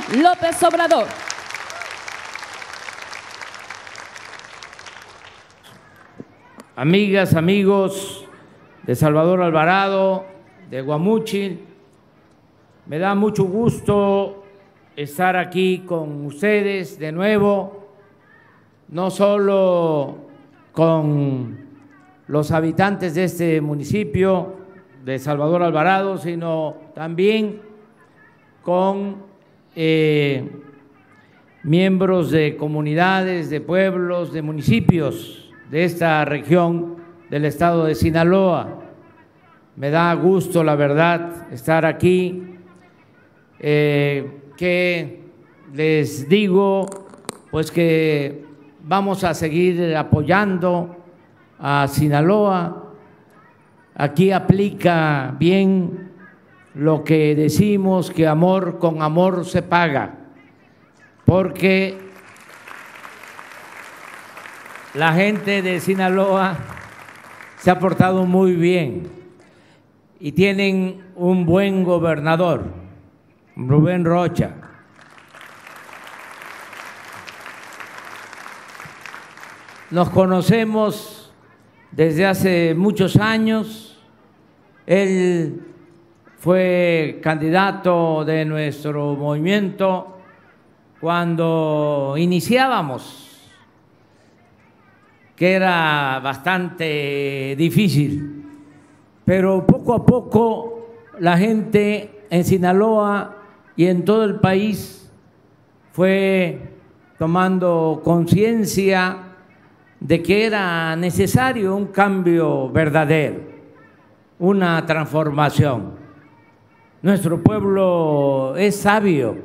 López Obrador. Amigas, amigos de Salvador Alvarado, de Guamúchil, me da mucho gusto estar aquí con ustedes de nuevo, no solo con los habitantes de este municipio de Salvador Alvarado, sino también con miembros de comunidades, de pueblos, de municipios de esta región del estado de Sinaloa. Me da gusto, la verdad, estar aquí. Que les digo, pues que vamos a seguir apoyando a Sinaloa. Aquí aplica bien lo que decimos, que amor con amor se paga, porque la gente de Sinaloa se ha portado muy bien y tienen un buen gobernador, Rubén Rocha. Nos conocemos desde hace muchos años. Él fue candidato de nuestro movimiento cuando iniciábamos, que era bastante difícil, pero poco a poco la gente en Sinaloa y en todo el país fue tomando conciencia de que era necesario un cambio verdadero, una transformación. Nuestro pueblo es sabio,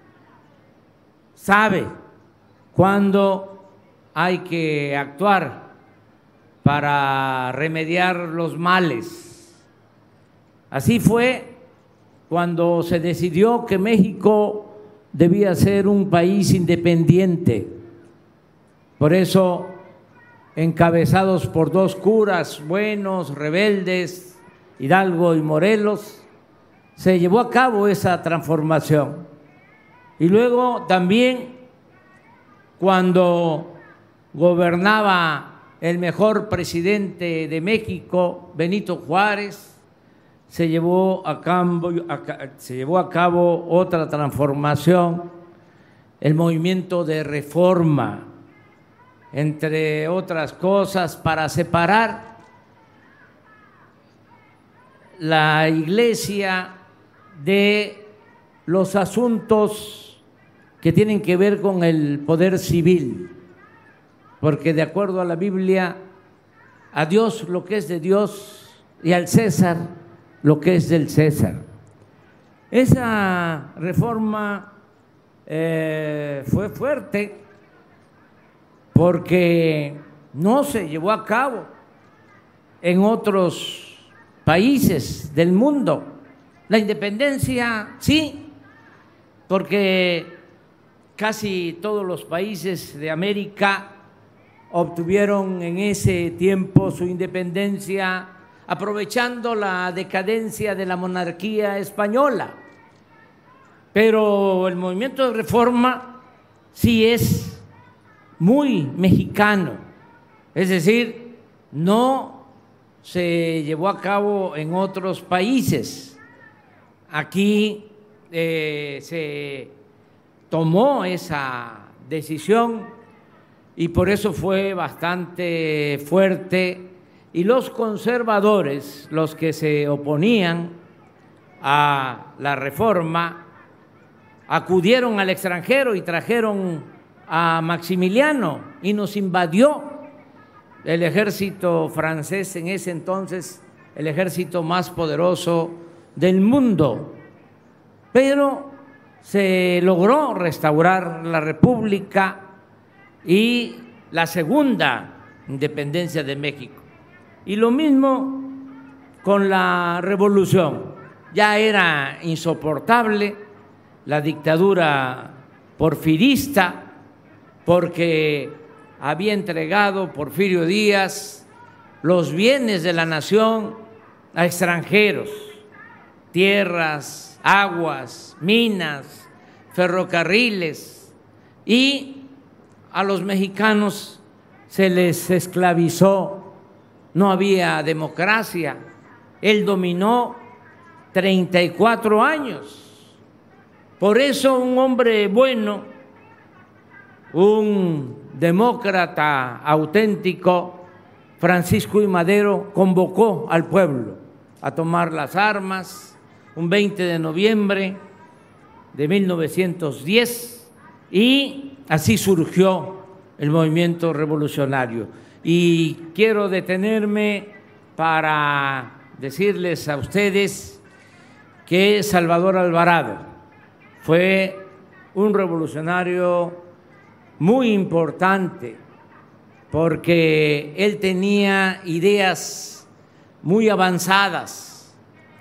sabe cuándo hay que actuar para remediar los males. Así fue cuando se decidió que México debía ser un país independiente. Por eso, encabezados por dos curas buenos, rebeldes, Hidalgo y Morelos, se llevó a cabo esa transformación. Y luego también, cuando gobernaba el mejor presidente de México, Benito Juárez, se llevó a cabo otra transformación, el movimiento de reforma, entre otras cosas, para separar la Iglesia de los asuntos que tienen que ver con el poder civil, porque de acuerdo a la Biblia, a Dios lo que es de Dios y al César lo que es del César. Esa reforma fue fuerte porque no se llevó a cabo en otros países del mundo. La independencia sí, porque casi todos los países de América obtuvieron en ese tiempo su independencia aprovechando la decadencia de la monarquía española. Pero el movimiento de reforma sí es muy mexicano, es decir, no se llevó a cabo en otros países. Aquí se tomó esa decisión y por eso fue bastante fuerte, y los conservadores, los que se oponían a la reforma, acudieron al extranjero y trajeron a Maximiliano y nos invadió el ejército francés, en ese entonces el ejército más poderoso del mundo, pero se logró restaurar la República y la segunda independencia de México. Y lo mismo con la revolución. Ya era insoportable la dictadura porfirista, porque había entregado Porfirio Díaz los bienes de la nación a extranjeros, tierras, aguas, minas, ferrocarriles, y a los mexicanos se les esclavizó, no había democracia. Él dominó 34 años. Por eso un hombre bueno, un demócrata auténtico, Francisco I. Madero, convocó al pueblo a tomar las armas un 20 de noviembre de 1910, y así surgió el movimiento revolucionario. Y quiero detenerme para decirles a ustedes que Salvador Alvarado fue un revolucionario muy importante, porque él tenía ideas muy avanzadas.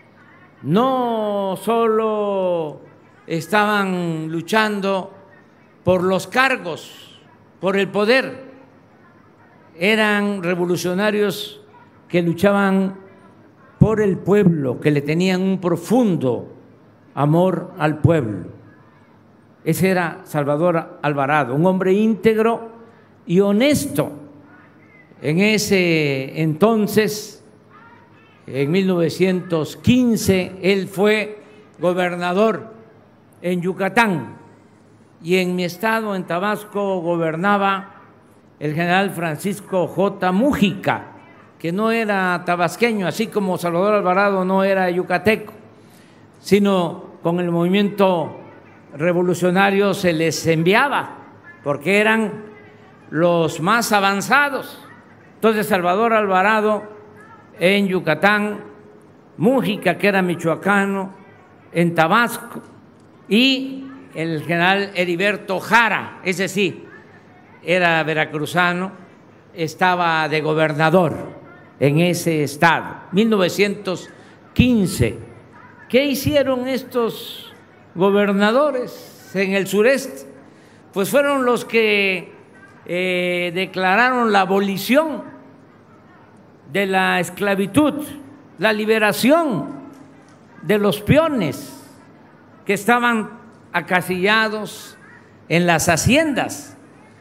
No solo estaban luchando por los cargos, por el poder, eran revolucionarios que luchaban por el pueblo, que le tenían un profundo amor al pueblo. Ese era Salvador Alvarado, un hombre íntegro y honesto. En ese entonces, en 1915, él fue gobernador en Yucatán, y en mi estado, en Tabasco, gobernaba el general Francisco J. Mújica, que no era tabasqueño, así como Salvador Alvarado no era yucateco, sino con el movimiento revolucionario se les enviaba, porque eran los más avanzados. Entonces Salvador Alvarado en Yucatán, Mújica, que era michoacano, en Tabasco, y el general Heriberto Jara, ese sí, era veracruzano, estaba de gobernador en ese estado. 1915. ¿Qué hicieron estos gobernadores en el sureste? Pues fueron los que declararon la abolición de la esclavitud, la liberación de los peones que estaban acasillados en las haciendas,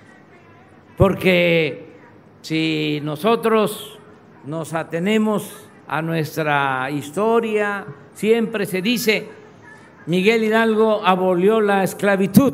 porque si nosotros nos atenemos a nuestra historia, siempre se dice Miguel Hidalgo abolió la esclavitud.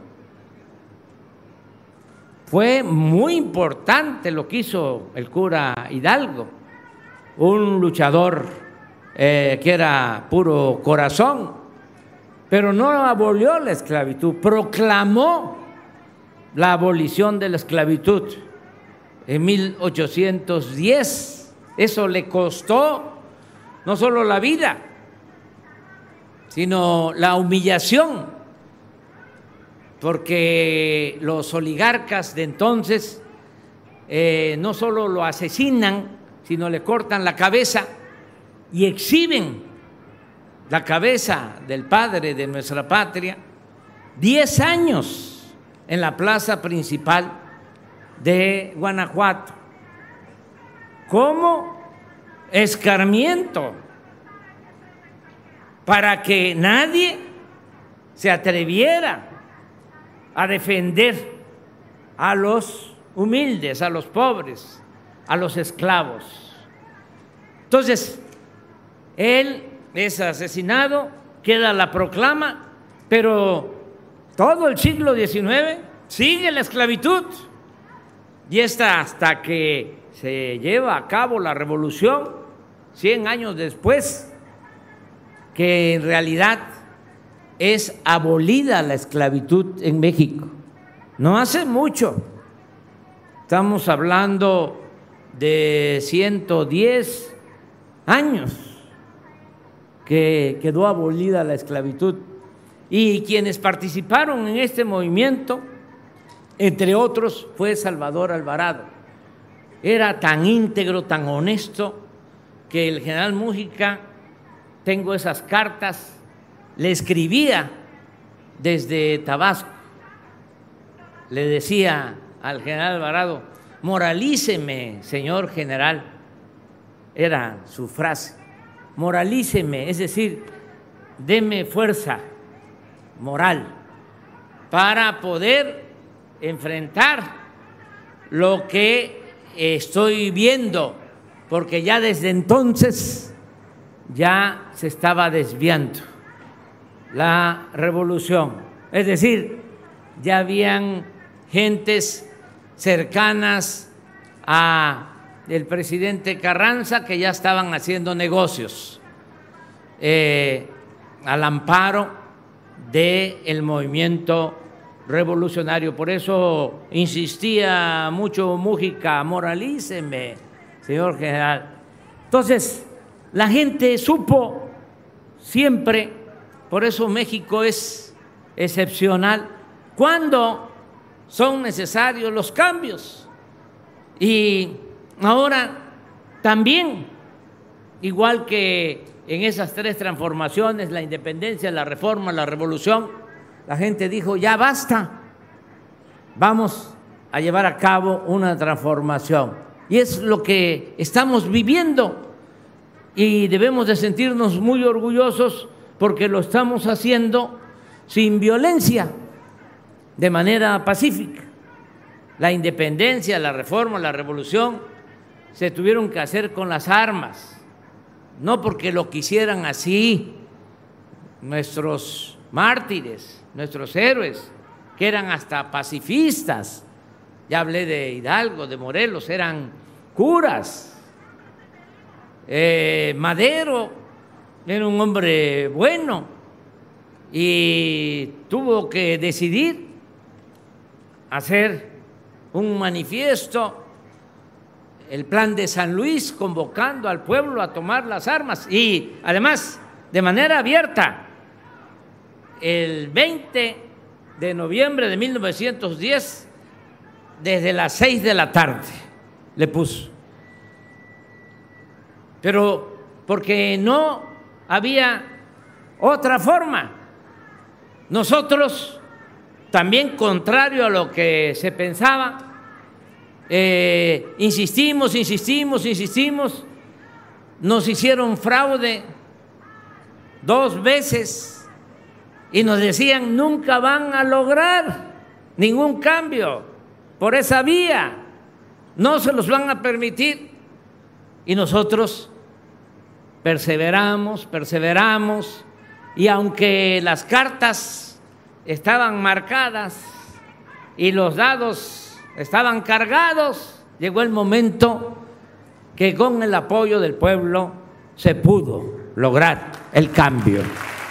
Fue muy importante lo que hizo el cura Hidalgo, un luchador que era puro corazón, pero no abolió la esclavitud, proclamó la abolición de la esclavitud en 1810. Eso le costó no solo la vida, sino la humillación, porque los oligarcas de entonces no solo lo asesinan, sino le cortan la cabeza y exhiben la cabeza del padre de nuestra patria 10 años en la plaza principal de Guanajuato, como escarmiento, para que nadie se atreviera a defender a los humildes, a los pobres, a los esclavos. Entonces, él es asesinado, queda la proclama, pero todo el siglo XIX sigue la esclavitud, y hasta que se lleva a cabo la revolución, 100 años después, que en realidad es abolida la esclavitud en México. No hace mucho, estamos hablando de 110 años que quedó abolida la esclavitud, y quienes participaron en este movimiento, entre otros, fue Salvador Alvarado. Era tan íntegro, tan honesto, que el general Mújica, tengo esas cartas, le escribía desde Tabasco, le decía al general Alvarado: moralíceme, señor general, era su frase, moralíceme, es decir, deme fuerza moral para poder enfrentar lo que estoy viendo, porque ya desde entonces ya se estaba desviando la revolución. Es decir, ya habían gentes cercanas al presidente Carranza que ya estaban haciendo negocios al amparo del movimiento revolucionario. Por eso insistía mucho Mújica: moralíceme, señor general. Entonces, la gente supo siempre, por eso México es excepcional, cuando son necesarios los cambios. Y ahora también, igual que en esas tres transformaciones, la independencia, la reforma, la revolución, la gente dijo: ya basta, vamos a llevar a cabo una transformación. Y es lo que estamos viviendo y debemos de sentirnos muy orgullosos porque lo estamos haciendo sin violencia, de manera pacífica. La independencia, la reforma, la revolución se tuvieron que hacer con las armas, no porque lo quisieran así nuestros mártires, nuestros héroes, que eran hasta pacifistas. Ya hablé de Hidalgo, de Morelos, eran curas. Madero era un hombre bueno y tuvo que decidir hacer un manifiesto, el Plan de San Luis, convocando al pueblo a tomar las armas y además de manera abierta. El 20 de noviembre de 1910, desde las 6 de la tarde, le puso. Pero porque no había otra forma. Nosotros, también contrario a lo que se pensaba, insistimos, nos hicieron fraude 2 veces y nos decían: nunca van a lograr ningún cambio por esa vía, no se los van a permitir. Y nosotros perseveramos, y aunque las cartas estaban marcadas y los dados estaban cargados, llegó el momento que con el apoyo del pueblo se pudo lograr el cambio.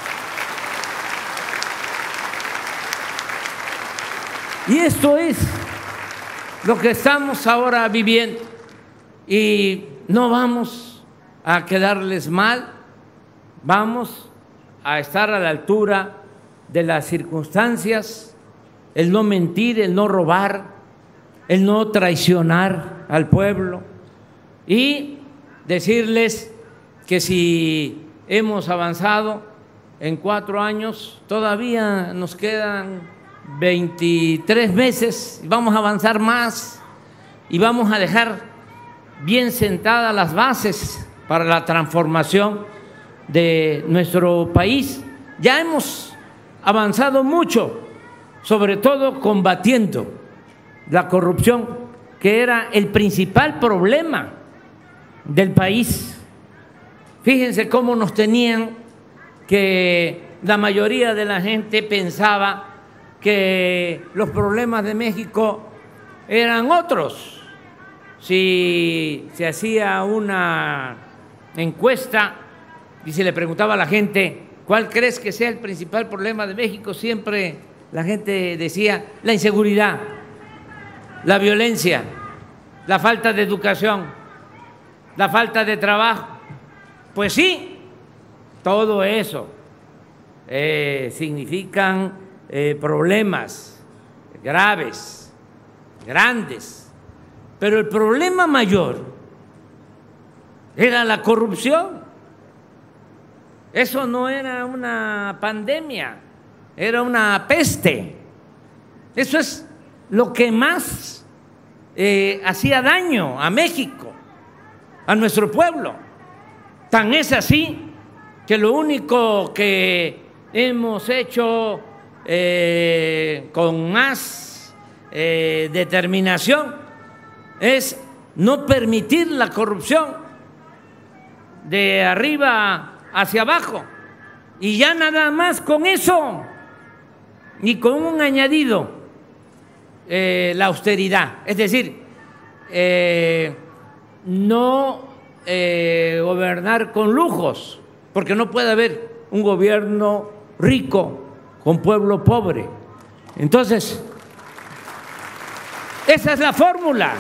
Y esto es lo que estamos ahora viviendo y no vamos a quedarles mal, vamos a estar a la altura de las circunstancias, el no mentir, el no robar, el no traicionar al pueblo y decirles que si hemos avanzado en 4 años, todavía nos quedan 23 meses, vamos a avanzar más y vamos a dejar bien sentadas las bases para la transformación de nuestro país. Ya hemos avanzado mucho, sobre todo combatiendo la corrupción, que era el principal problema del país. Fíjense cómo nos tenían, que la mayoría de la gente pensaba que los problemas de México eran otros. Si se hacía una encuesta y se le preguntaba a la gente: ¿cuál crees que sea el principal problema de México?, siempre la gente decía: la inseguridad, la violencia, la falta de educación, la falta de trabajo. Pues sí, todo eso significan problemas graves, grandes, pero el problema mayor era la corrupción. Eso no era una pandemia, era una peste. Eso es lo que más hacía daño a México, a nuestro pueblo. Tan es así que lo único que hemos hecho con más determinación es no permitir la corrupción de arriba hacia abajo. Y ya nada más con eso, y con un añadido, la austeridad. Es decir, no gobernar con lujos, porque no puede haber un gobierno rico con pueblo pobre. Entonces, esa es la fórmula.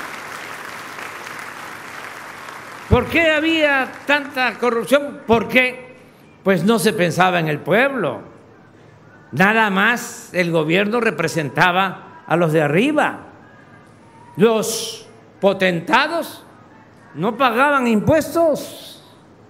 ¿Por qué había tanta corrupción? Porque pues no se pensaba en el pueblo. Nada más el gobierno representaba a los de arriba. Los potentados no pagaban impuestos.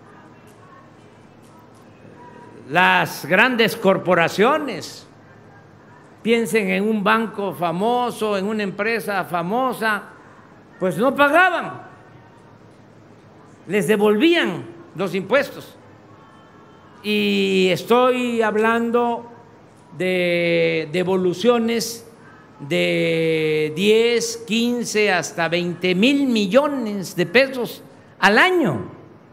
Las grandes corporaciones, piensen en un banco famoso, en una empresa famosa, pues no pagaban, les devolvían los impuestos. Y estoy hablando de devoluciones de 10, 15, hasta 20,000 millones de pesos al año.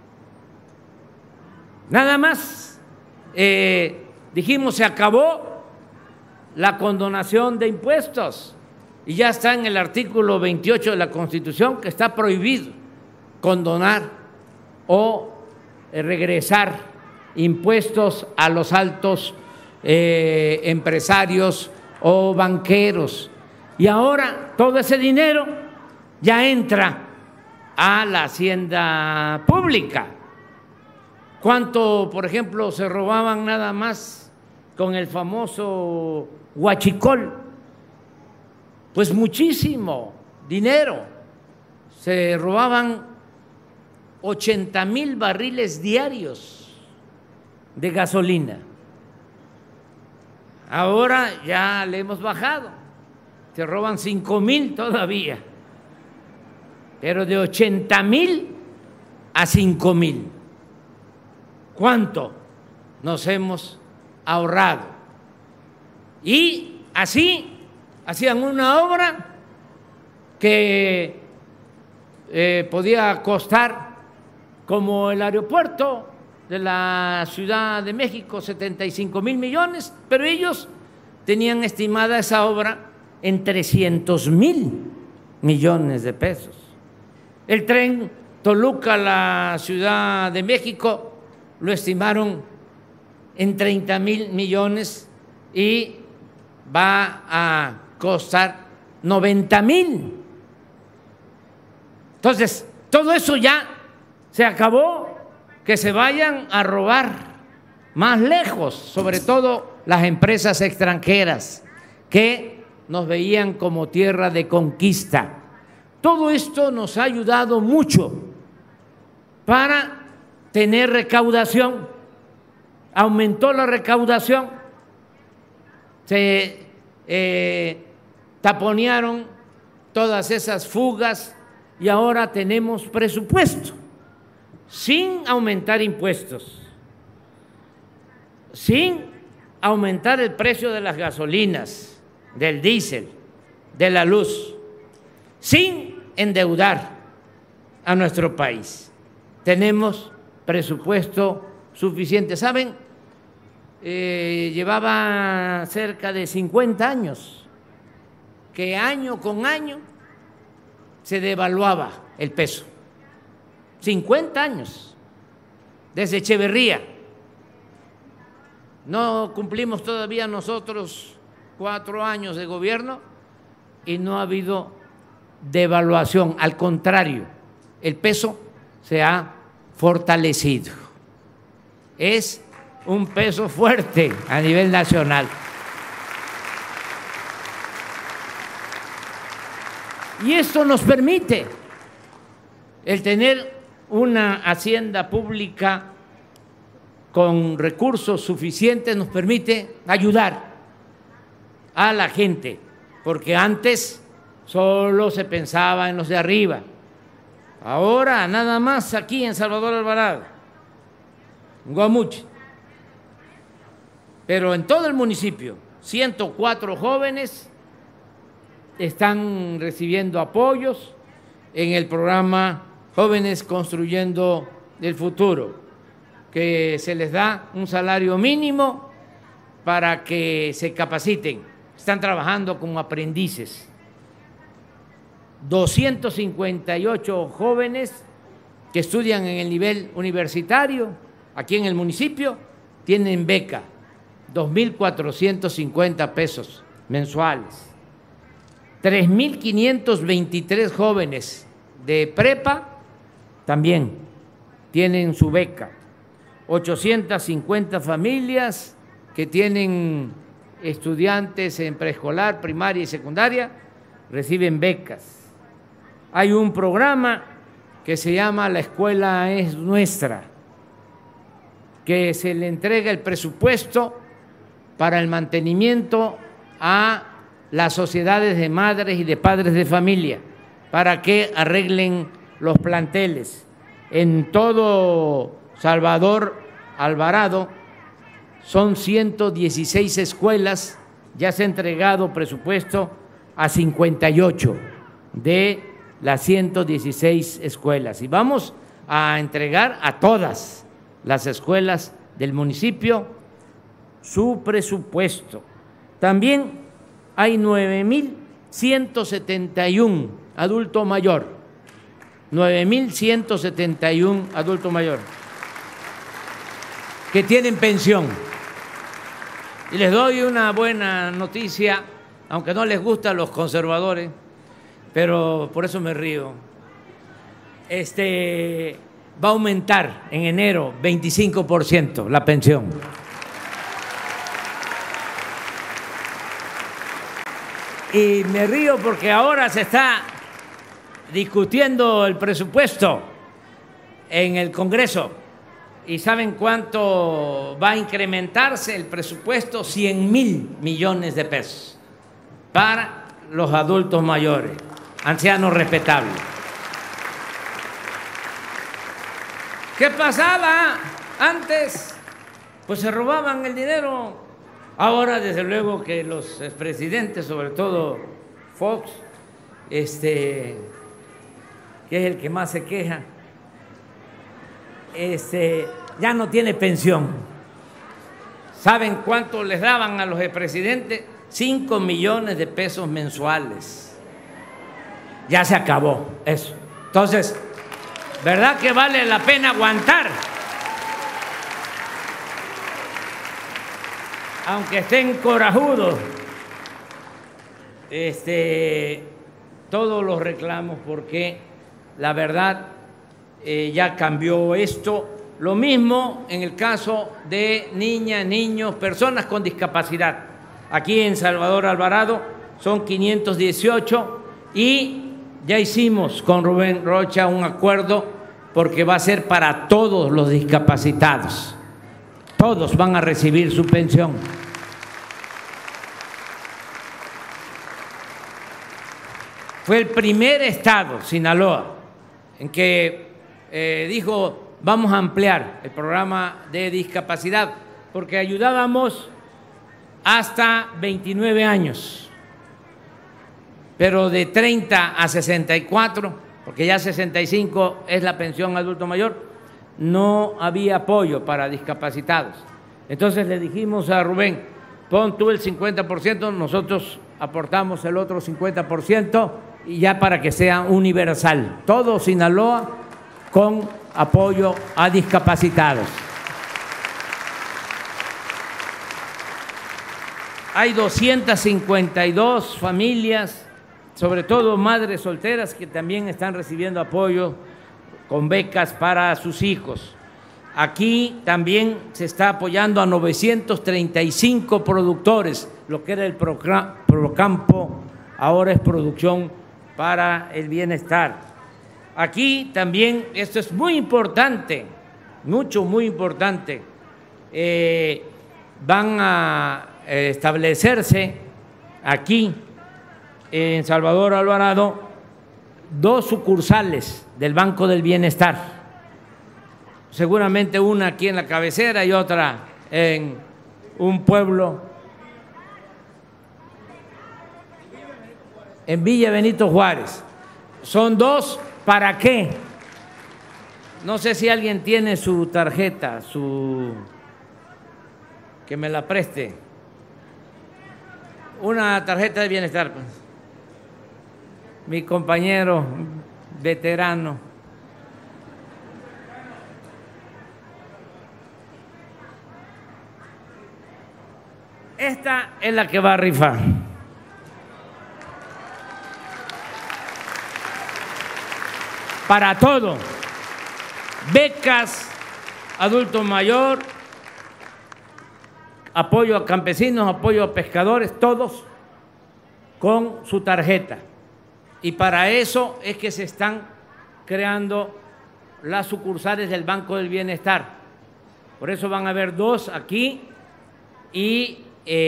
Nada más. Dijimos, se acabó la condonación de impuestos y ya está en el artículo 28 de la Constitución que está prohibido condonar o regresar impuestos a los altos empresarios o banqueros. Y ahora todo ese dinero ya entra a la hacienda pública. ¿Cuánto, por ejemplo, se robaban nada más con el famoso huachicol? Pues muchísimo dinero. Se robaban 80,000 barriles diarios de gasolina. Ahora ya le hemos bajado, se roban 5,000 todavía, pero de 80,000 a 5,000. ¿Cuánto nos hemos ahorrado? Y así hacían una obra que podía costar, como el aeropuerto de la Ciudad de México, 75,000 millones, pero ellos tenían estimada esa obra en 300,000 millones de pesos. El tren Toluca, la Ciudad de México, lo estimaron en 30,000 millones y va a costar 90,000. Entonces, todo eso ya se acabó. Que se vayan a robar más lejos, sobre todo las empresas extranjeras que nos veían como tierra de conquista. Todo esto nos ha ayudado mucho para tener recaudación. Aumentó la recaudación, se taponearon todas esas fugas y ahora tenemos presupuesto sin aumentar impuestos, sin aumentar el precio de las gasolinas, del diésel, de la luz, sin endeudar a nuestro país. Tenemos presupuesto suficiente. ¿Saben? Llevaba cerca de 50 años que año con año se devaluaba el peso. 50 años, desde Echeverría. No cumplimos todavía nosotros 4 años de gobierno y no ha habido devaluación. Al contrario, el peso se ha fortalecido. Es un peso fuerte a nivel nacional. Y esto nos permite el tener una hacienda pública con recursos suficientes, nos permite ayudar a la gente, porque antes solo se pensaba en los de arriba. Ahora nada más aquí en Salvador Alvarado, en Guamuchi, pero en todo el municipio 104 jóvenes están recibiendo apoyos en el programa Jóvenes Construyendo el Futuro, que se les da un salario mínimo para que se capaciten. Están trabajando como aprendices. 258 jóvenes que estudian en el nivel universitario aquí en el municipio tienen beca, 2.450 pesos mensuales. 3.523 jóvenes de prepa también tienen su beca. 850 familias que tienen estudiantes en preescolar, primaria y secundaria reciben becas. Hay un programa que se llama La Escuela es Nuestra, que se le entrega el presupuesto para el mantenimiento a las sociedades de madres y de padres de familia para que arreglen los planteles. En todo Salvador Alvarado son 116 escuelas, ya se ha entregado presupuesto a 58 de las 116 escuelas y vamos a entregar a todas las escuelas del municipio su presupuesto. También hay 9.171 adulto mayor, 9.171 adulto mayor que tienen pensión. Y les doy una buena noticia, aunque no les gusta a los conservadores, pero por eso me río. Va a aumentar en enero 25% la pensión. Y me río porque ahora se está discutiendo el presupuesto en el Congreso. ¿Y saben cuánto va a incrementarse el presupuesto? 100,000 millones de pesos para los adultos mayores, ancianos respetables. ¿Qué pasaba antes? Pues se robaban el dinero. Ahora, desde luego, que los expresidentes, sobre todo Fox, que es el que más se queja, ya no tiene pensión. ¿Saben cuánto les daban a los expresidentes? 5 millones de pesos mensuales. Ya se acabó eso. Entonces, ¿verdad que vale la pena aguantar? Aunque estén corajudos, todos los reclamos, porque la verdad ya cambió esto. Lo mismo en el caso de niñas, niños, personas con discapacidad. Aquí en Salvador Alvarado son 518 y ya hicimos con Rubén Rocha un acuerdo porque va a ser para todos los discapacitados. Todos van a recibir su pensión. Fue el primer estado, Sinaloa, en que dijo: vamos a ampliar el programa de discapacidad, porque ayudábamos hasta 29 años, pero de 30 a 64, porque ya 65 es la pensión adulto mayor, no había apoyo para discapacitados. Entonces le dijimos a Rubén: pon tú el 50%, nosotros aportamos el otro 50%, y ya para que sea universal, todo Sinaloa con apoyo a discapacitados. Hay 252 familias, sobre todo madres solteras, que también están recibiendo apoyo con becas para sus hijos. Aquí también se está apoyando a 935 productores, lo que era el Procampo, ahora es Producción para el Bienestar. Aquí también, esto es muy importante, muy importante, van a establecerse aquí en Salvador Alvarado 2 sucursales del Banco del Bienestar, seguramente una aquí en la cabecera y otra en un pueblo en Villa Benito Juárez. Son 2, ¿para qué? No sé si alguien tiene su tarjeta, que me la preste. Una tarjeta de bienestar, pues. Mi compañero veterano. Esta es la que va a rifar. Para todo. Becas, adulto mayor, apoyo a campesinos, apoyo a pescadores, todos con su tarjeta. Y para eso es que se están creando las sucursales del Banco del Bienestar. Por eso van a haber 2 aquí y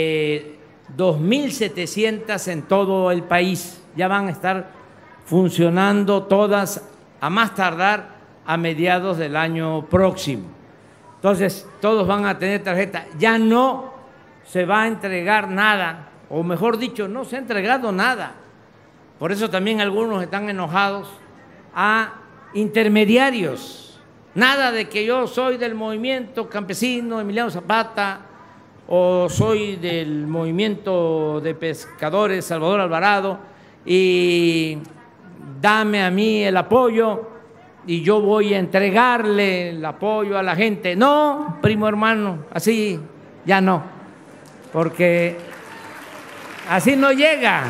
2.700 en todo el país. Ya van a estar funcionando todas a más tardar a mediados del año próximo. Entonces, todos van a tener tarjeta. Ya no se va a entregar nada, o mejor dicho, no se ha entregado nada. Por eso también algunos están enojados a intermediarios. Nada de que yo soy del movimiento campesino Emiliano Zapata o soy del movimiento de pescadores Salvador Alvarado y dame a mí el apoyo y yo voy a entregarle el apoyo a la gente. No, primo hermano, así ya no, porque así no llega.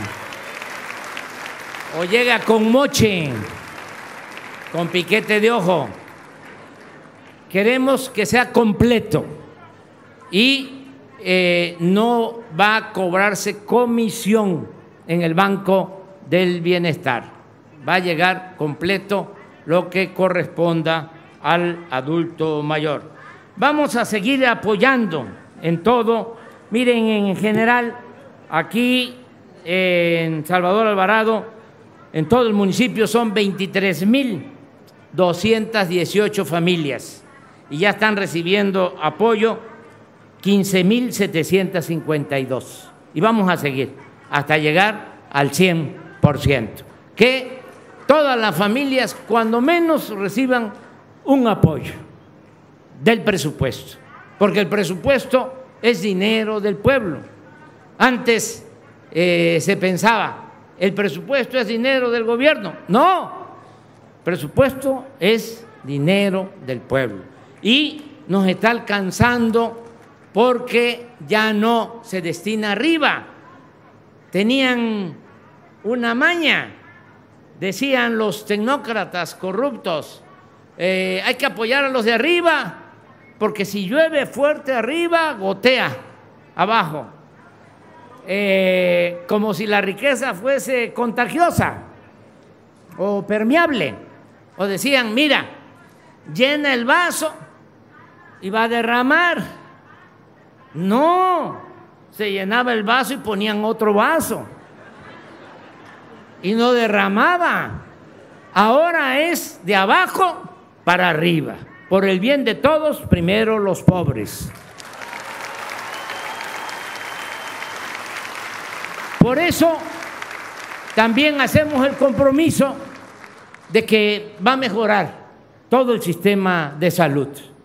O llega con moche, con piquete de ojo. Queremos que sea completo y no va a cobrarse comisión en el Banco del Bienestar. Va a llegar completo lo que corresponda al adulto mayor. Vamos a seguir apoyando en todo. Miren, en general, aquí en Salvador Alvarado, en todo el municipio son 23.218 familias y ya están recibiendo apoyo 15.752. Y vamos a seguir hasta llegar al 100%. Que todas las familias, cuando menos, reciban un apoyo del presupuesto, porque el presupuesto es dinero del pueblo. Antes se pensaba, el presupuesto es dinero del gobierno. No, el presupuesto es dinero del pueblo y nos está alcanzando porque ya no se destina arriba. Tenían una maña, decían los tecnócratas corruptos, hay que apoyar a los de arriba porque si llueve fuerte arriba, gotea abajo. Como si la riqueza fuese contagiosa o permeable. O decían, mira, llena el vaso y va a derramar. No, se llenaba el vaso y ponían otro vaso y no derramaba. Ahora es de abajo para arriba. Por el bien de todos, primero los pobres. Por eso también hacemos el compromiso de que va a mejorar todo el sistema de salud.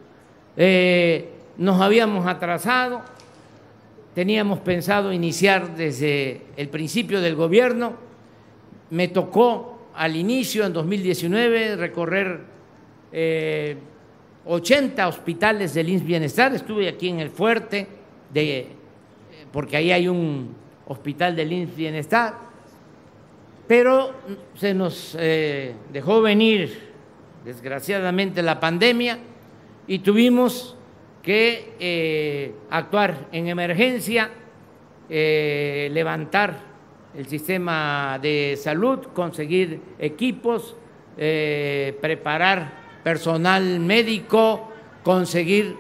Nos habíamos atrasado, teníamos pensado iniciar desde el principio del gobierno. Me tocó al inicio, en 2019, recorrer 80 hospitales del IMSS Bienestar. Estuve aquí en el Fuerte, porque ahí hay un hospital del IMSS Bienestar, pero se nos dejó venir desgraciadamente la pandemia y tuvimos que actuar en emergencia, levantar el sistema de salud, conseguir equipos, preparar personal médico, conseguir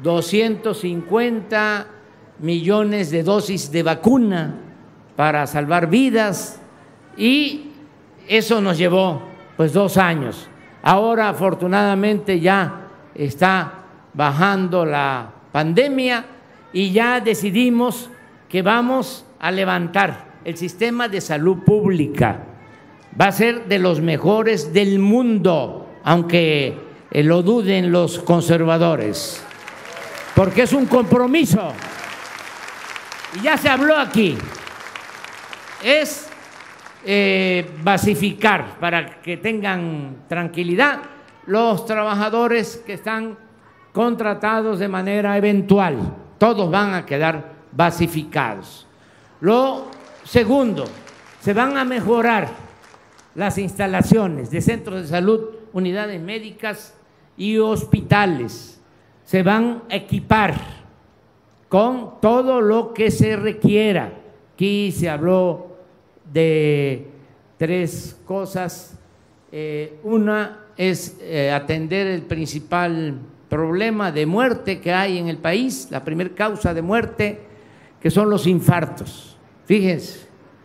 250 millones de dosis de vacuna para salvar vidas y eso nos llevó pues 2 años. Ahora afortunadamente ya está bajando la pandemia y ya decidimos que vamos a levantar el sistema de salud pública va a ser de los mejores del mundo, aunque lo duden los conservadores, porque es un compromiso. Y ya se habló aquí, es basificar para que tengan tranquilidad los trabajadores que están contratados de manera eventual, todos van a quedar basificados. Lo segundo, se van a mejorar las instalaciones de centros de salud, unidades médicas y hospitales, se van a equipar con todo lo que se requiera. Aquí se habló de tres cosas. Una es atender el principal problema de muerte que hay en el país, la primera causa de muerte, que son los infartos. Fíjense,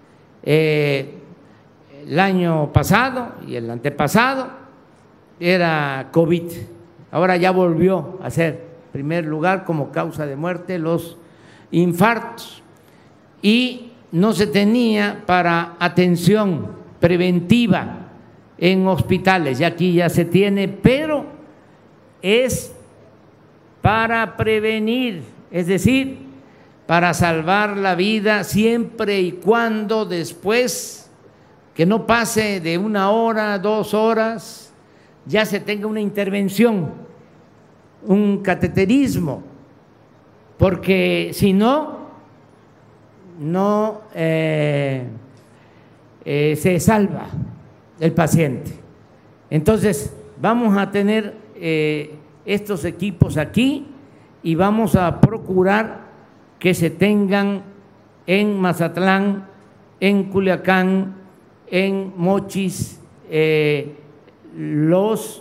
el año pasado y el antepasado era COVID, ahora ya volvió a ser primer lugar como causa de muerte los infartos, y no se tenía para atención preventiva en hospitales, y aquí ya se tiene, pero es para prevenir, es decir, para salvar la vida siempre y cuando después, que no pase de 1 hora, 2 horas, ya se tenga una intervención, un cateterismo, porque si no, no se salva el paciente. Entonces, vamos a tener estos equipos aquí y vamos a procurar que se tengan en Mazatlán, en Culiacán, en Mochis, los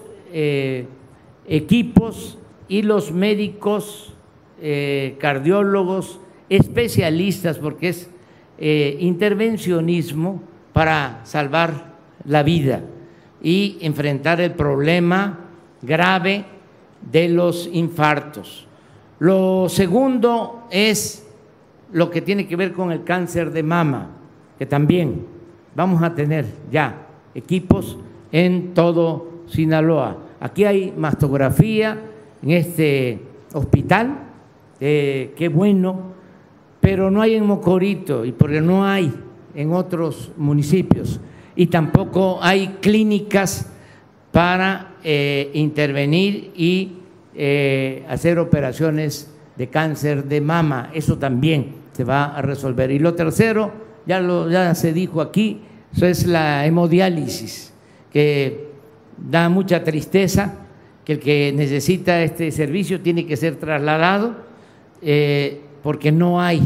equipos y los médicos, cardiólogos, especialistas, porque es intervencionismo para salvar la vida y enfrentar el problema grave de los infartos. Lo segundo es lo que tiene que ver con el cáncer de mama, que también vamos a tener ya equipos en todo Sinaloa. Aquí hay mastografía en este hospital, qué bueno, pero no hay en Mocorito y porque no hay en otros municipios, y tampoco hay clínicas para intervenir y hacer operaciones de cáncer de mama. Eso también se va a resolver. Y lo tercero, ya se dijo aquí, eso es la hemodiálisis, que da mucha tristeza que el que necesita este servicio tiene que ser trasladado porque no hay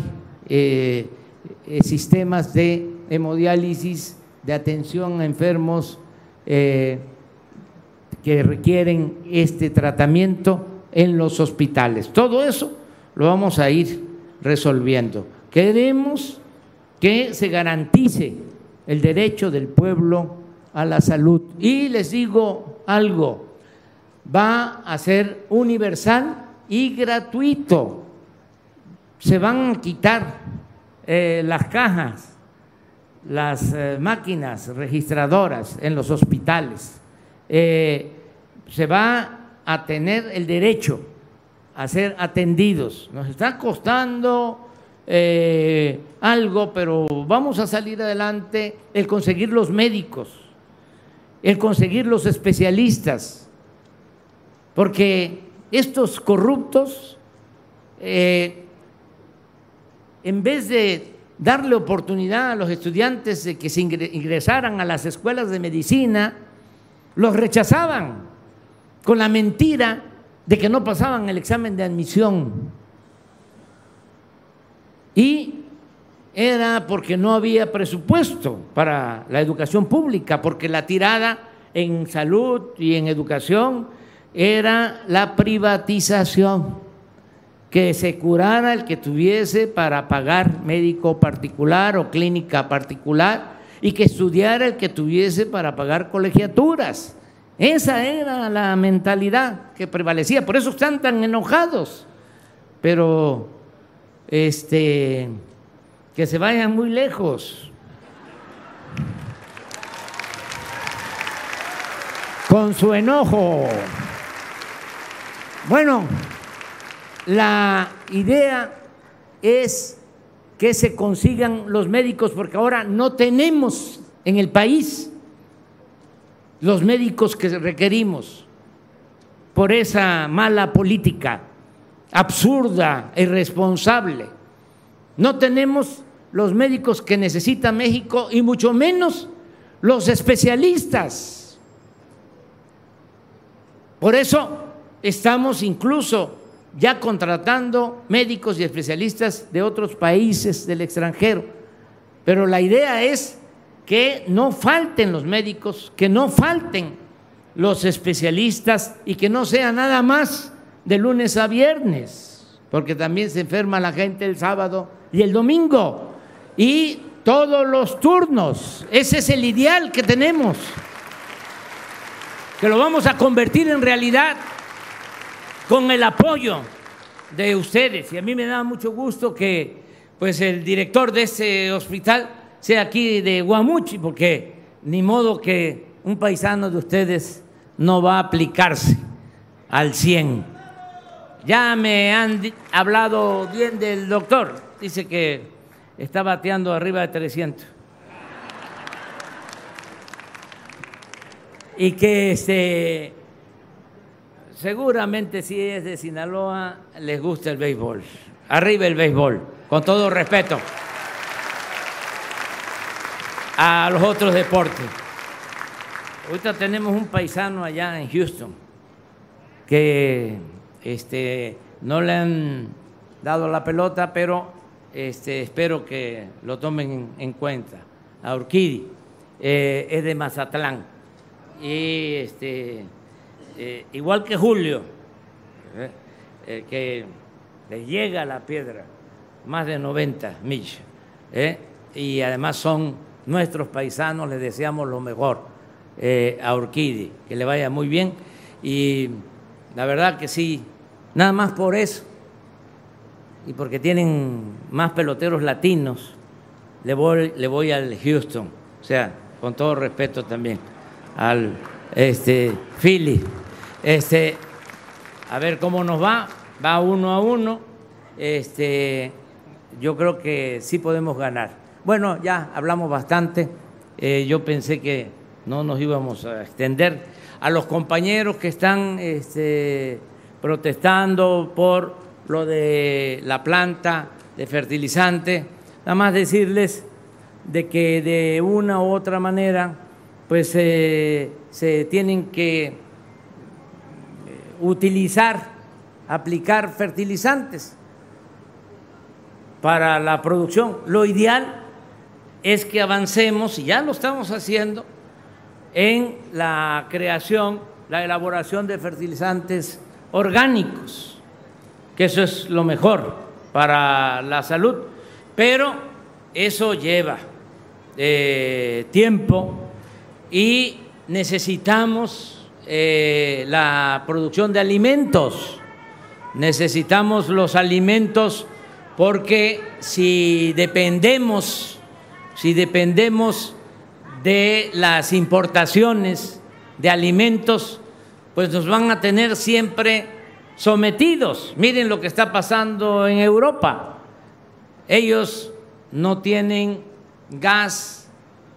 sistemas de hemodiálisis, de atención a enfermos que requieren este tratamiento en los hospitales. Todo eso lo vamos a ir resolviendo. Queremos que se garantice el derecho del pueblo a la salud. Y les digo algo, va a ser universal y gratuito. Se van a quitar las cajas, las máquinas registradoras en los hospitales. Se va a tener el derecho a ser atendidos. Nos está costando algo, pero vamos a salir adelante. El conseguir los médicos, el conseguir los especialistas, porque estos corruptos, en vez de darle oportunidad a los estudiantes de que se ingresaran a las escuelas de medicina, los rechazaban con la mentira de que no pasaban el examen de admisión. Y era porque no había presupuesto para la educación pública, porque la tirada en salud y en educación era la privatización, que se curara el que tuviese para pagar médico particular o clínica particular y que estudiara el que tuviese para pagar colegiaturas. Esa era la mentalidad que prevalecía, por eso están tan enojados. Pero que que se vayan muy lejos. Con su enojo. Bueno, la idea es que se consigan los médicos, porque ahora no tenemos en el país los médicos que requerimos por esa mala política absurda e irresponsable. No tenemos los médicos que necesita México y mucho menos los especialistas. Por eso estamos incluso ya contratando médicos y especialistas de otros países del extranjero. Pero la idea es que no falten los médicos, que no falten los especialistas y que no sea nada más de lunes a viernes, porque también se enferma la gente el sábado y el domingo, y todos los turnos. Ese es el ideal que tenemos, que lo vamos a convertir en realidad con el apoyo de ustedes. Y a mí me da mucho gusto que pues el director de este hospital sea aquí de Guamuchi, porque ni modo que un paisano de ustedes no va a aplicarse al 100. Ya me han hablado bien del doctor, dice que está bateando arriba de 300. Y que seguramente si es de Sinaloa les gusta el béisbol. Arriba el béisbol, con todo respeto a los otros deportes. Ahorita tenemos un paisano allá en Houston que no le han dado la pelota, pero espero que lo tomen en cuenta. A Urquidi, es de Mazatlán. Y igual que Julio, que le llega la piedra, más de 90 millas, y además son nuestros paisanos, les deseamos lo mejor a Urquidi, que le vaya muy bien. Y la verdad que sí, nada más por eso, y porque tienen más peloteros latinos, le voy al Houston, o sea, con todo respeto también al Philly. A ver cómo nos va 1-1. Yo creo que sí podemos ganar. Bueno, ya hablamos bastante. Yo pensé que no nos íbamos a extender. A los compañeros que están protestando por lo de la planta de fertilizante, nada más decirles de que de una u otra manera pues se tienen que aplicar fertilizantes para la producción. Lo ideal es que avancemos, y ya lo estamos haciendo, en la creación, la elaboración de fertilizantes orgánicos, que eso es lo mejor para la salud, pero eso lleva tiempo y necesitamos la producción de alimentos, necesitamos los alimentos, porque si dependemos de las importaciones de alimentos, pues nos van a tener siempre sometidos. Miren lo que está pasando en Europa. Ellos no tienen gas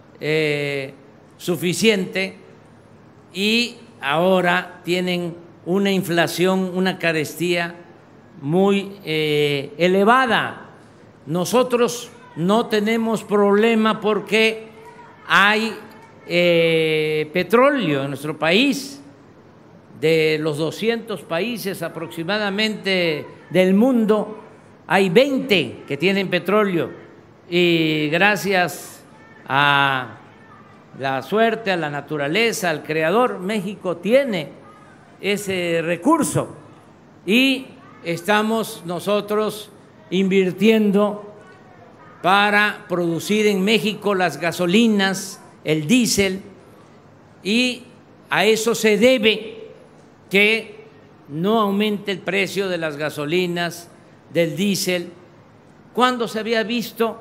suficiente y ahora tienen una inflación, una carestía muy elevada. Nosotros no tenemos problema porque hay petróleo en nuestro país. De los 200 países aproximadamente del mundo, hay 20 que tienen petróleo, y gracias a la suerte, a la naturaleza, al Creador, México tiene ese recurso y estamos nosotros invirtiendo para producir en México las gasolinas, el diésel, y a eso se debe que no aumente el precio de las gasolinas, del diésel. ¿Cuándo se había visto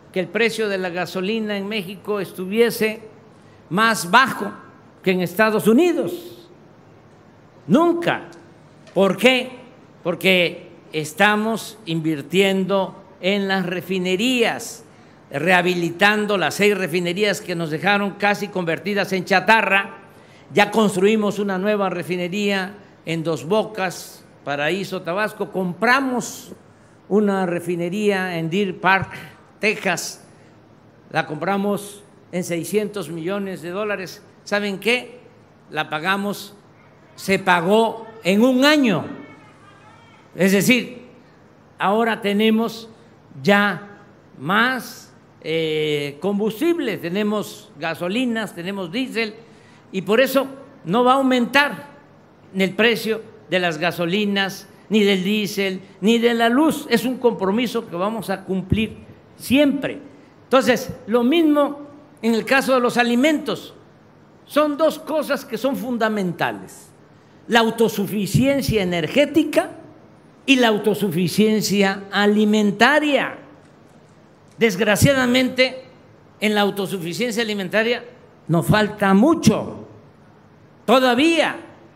que el precio de la gasolina en México estuviese más bajo que en Estados Unidos. Nunca. ¿Por qué? Porque estamos invirtiendo en las refinerías, rehabilitando las 6 refinerías que nos dejaron casi convertidas en chatarra. Ya construimos una nueva refinería en Dos Bocas, Paraíso, Tabasco. Compramos una refinería en Deer Park, Texas. La compramos en $600 millones. ¿Saben qué? La pagamos, se pagó en un año. Es decir, ahora tenemos ya más combustible, tenemos gasolinas, tenemos diésel, y por eso no va a aumentar el precio de las gasolinas, ni del diésel, ni de la luz. Es un compromiso que vamos a cumplir siempre. Entonces, lo mismo en el caso de los alimentos. Son 2 cosas que son fundamentales: la autosuficiencia energética y la autosuficiencia alimentaria. Desgraciadamente, en la autosuficiencia alimentaria nos falta mucho todavía,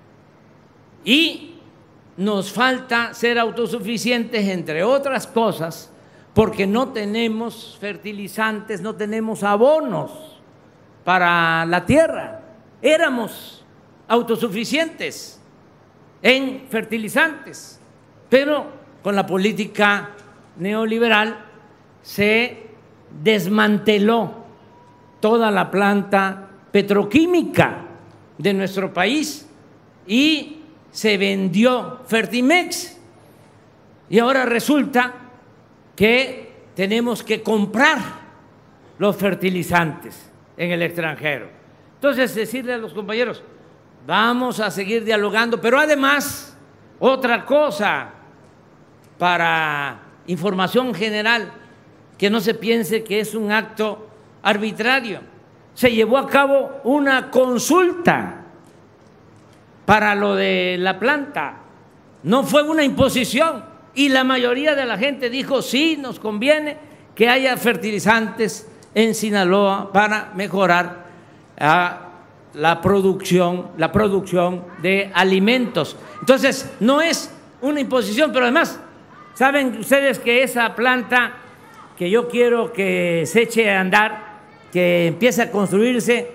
y nos falta ser autosuficientes, entre otras cosas, porque no tenemos fertilizantes, no tenemos abonos para la tierra. Éramos autosuficientes en fertilizantes, pero con la política neoliberal se desmanteló toda la planta petroquímica de nuestro país y se vendió Fertimex, y ahora resulta que tenemos que comprar los fertilizantes en el extranjero. Entonces, decirle a los compañeros, vamos a seguir dialogando, pero además, otra cosa para información general, que no se piense que es un acto arbitrario. Se llevó a cabo una consulta para lo de la planta, no fue una imposición, y la mayoría de la gente dijo sí, nos conviene que haya fertilizantes en Sinaloa para mejorar la producción de alimentos. Entonces, no es una imposición, pero además, saben ustedes que esa planta que yo quiero que se eche a andar, que empiece a construirse,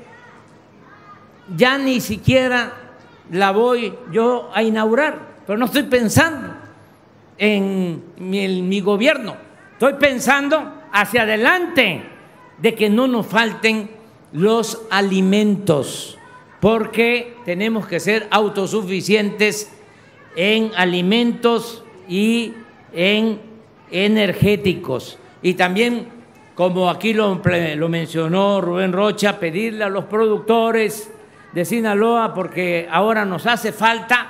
ya ni siquiera la voy yo a inaugurar, pero no estoy pensando en mi gobierno, estoy pensando hacia adelante, de que no nos falten los alimentos, porque tenemos que ser autosuficientes en alimentos y en energéticos. Y también, como aquí lo mencionó Rubén Rocha, pedirle a los productores de Sinaloa, porque ahora nos hace falta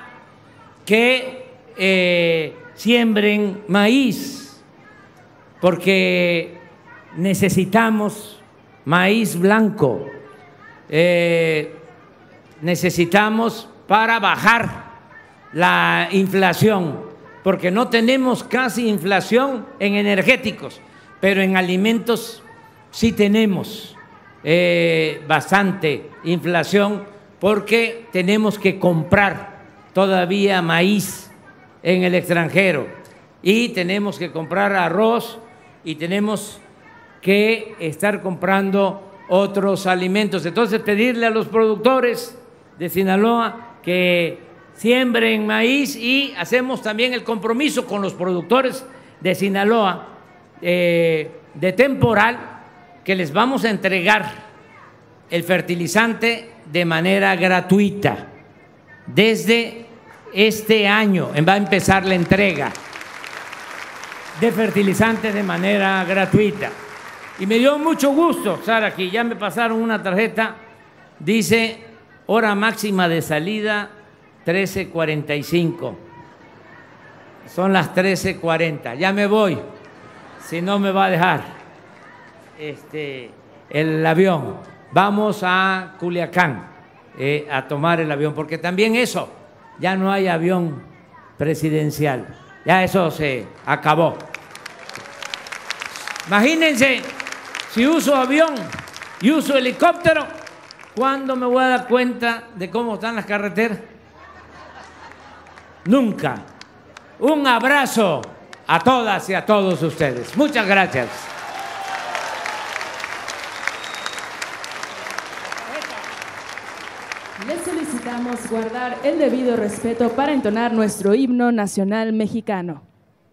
que siembren maíz, porque necesitamos maíz blanco, necesitamos para bajar la inflación, porque no tenemos casi inflación en energéticos, pero en alimentos sí tenemos bastante inflación, porque tenemos que comprar todavía maíz en el extranjero, y tenemos que comprar arroz, y tenemos que estar comprando otros alimentos. Entonces, pedirle a los productores de Sinaloa que siembren maíz, y hacemos también el compromiso con los productores de Sinaloa de temporal, que les vamos a entregar el fertilizante de manera gratuita. Desde este año va a empezar la entrega de fertilizantes de manera gratuita. Y me dio mucho gusto estar aquí. Ya me pasaron una tarjeta, dice hora máxima de salida 13:45. Son las 13:40. Ya me voy, si no me va a dejar el avión. Vamos a Culiacán a tomar el avión, porque también eso, ya no hay avión presidencial. Ya eso se acabó. Imagínense Si uso avión y uso helicóptero, ¿cuándo me voy a dar cuenta de cómo están las carreteras? Nunca. Un abrazo a todas y a todos ustedes. Muchas gracias. Les solicitamos guardar el debido respeto para entonar nuestro himno nacional mexicano.